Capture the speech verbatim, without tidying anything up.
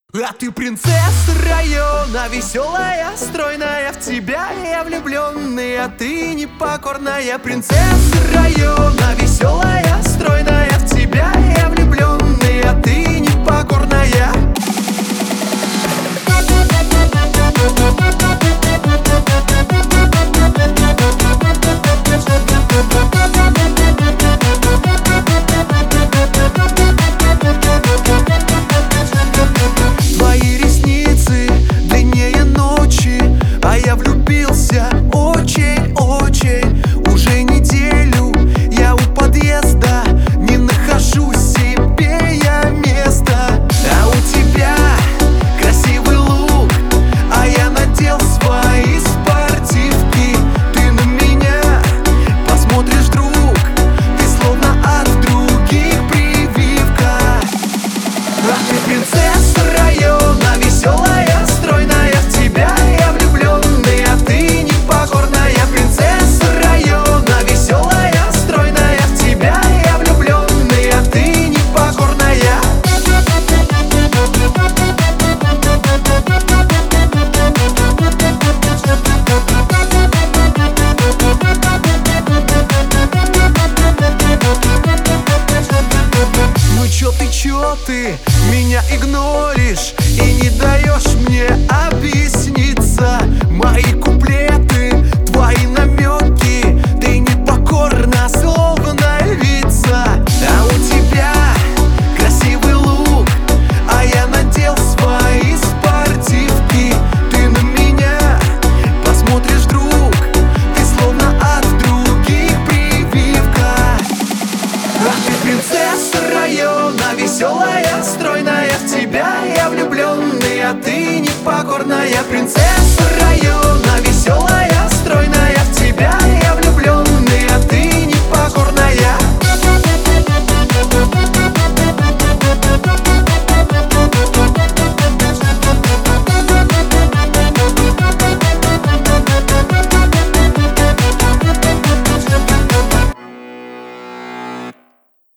А ты принцесса района, веселая, стройная, в тебя я влюбленный, а ты непокорная. Принцесса района, веселая, стройная, в тебя я влюбленный, а ты непокорная. Твои ресницы длиннее ночи, а я влюбился очень-очень. Уже неделю я у подъезда, не нахожу себе я места. А у тебя красивый лук, а я надел свои спортивки. Ты на меня посмотришь, друг, ты словно от других прививка. А ты принцесса района, веселая, стройная, в тебя я влюбленный, а ты непокорная. Принцесса района, веселая, стройная, в тебя я влюбленный, а ты непокорная. Ну чё ты, чё ты меня игноришь и не даешь мне объясниться? Мои куплеты, твои намеки, ты непокорна, словно львица. А у тебя красивый лук, а я надел свои спортивки. Ты на меня посмотришь, друг, ты словно от других прививка. А ты принцесса района, веселая, стройная, в тебя я влюбленный, а ты непокорная. Принцесса